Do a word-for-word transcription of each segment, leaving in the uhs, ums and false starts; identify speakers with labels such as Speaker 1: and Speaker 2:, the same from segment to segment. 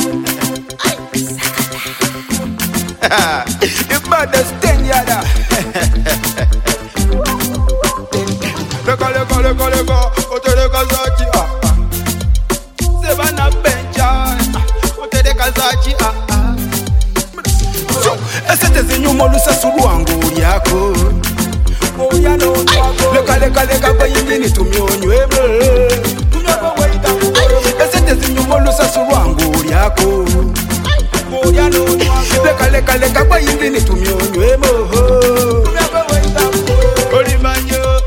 Speaker 1: You baddest thing, yada. Leka, leka, leka, leka. Ote de Kazachi, ah ah. Sevana Benja. Ote de Kazachi, ah ah. So, esete zinyumo lusa suruangu yako. Oya no nyako. Leka, leka, leka kwa yingini tumyonywe. Tunyako waita. Esete zinyumo lusa suruangu yako. Oya no nyako. Leka, leka, leka kwa yingini tumyonywe. Tunyako waita. Olimanyo.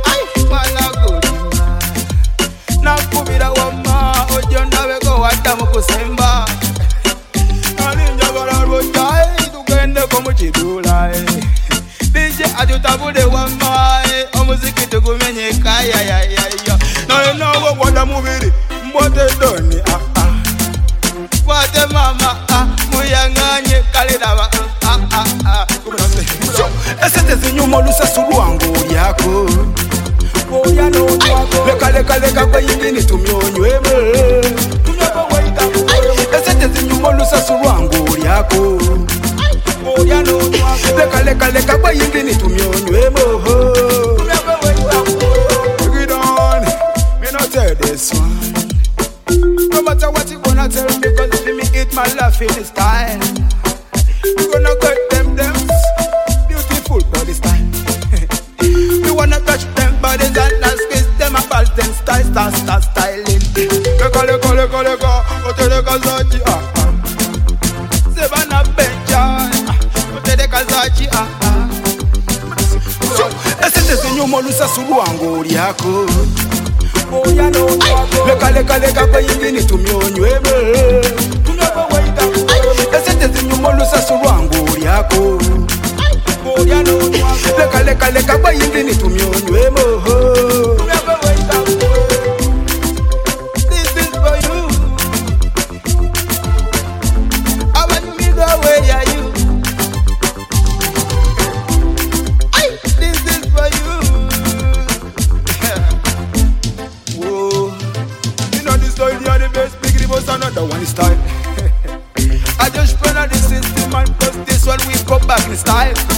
Speaker 1: Nakubira wama ojonda beko watamu kusemba Nalinja bararota tugende ko mukidula Dije atutabude wama omuziki tugumenye kaya ya ya ya Naye nawo wanda mubiri mbote doni ah ah Wate mama ah muyanganye kalidaba ah ah ah Esete zinyumo lusa suruangu yako Oya no nyako. Leka leka leka kwa yingini tumyonywe. Tunyako waita. Esete zinyumo lusa suruangu yako. Oya no nyako. Leka leka leka kwa yingini tumyonywe. Tunyako waita. Bring it on. Me not tell this one. No matter what you gonna tell me, cause if me eat my laugh in style. You gonna get them them beautiful body style. You wanna touch them bodies and not squeeze them about them style, style, style, styling. Leka, leka, leka, leka, ote de Kazachi, ah ah. Sevana Benja, ote de Kazachi, ah ah. So, esete zinyumo lusa suruangu yako. Oya no nyako. Leka, leka, leka kwa yingini tumyonywe. Tunyako waita. Esete zinyumo lusa suruangu yako. Oya no nyako. Leka, leka, leka kwa yingini tumyonywe. This is for you. I want me go where are you? This is for you. Whoa. You know this style, you're the best. Big Ribos, another one style. I just run out the system and plus this one we go back in style.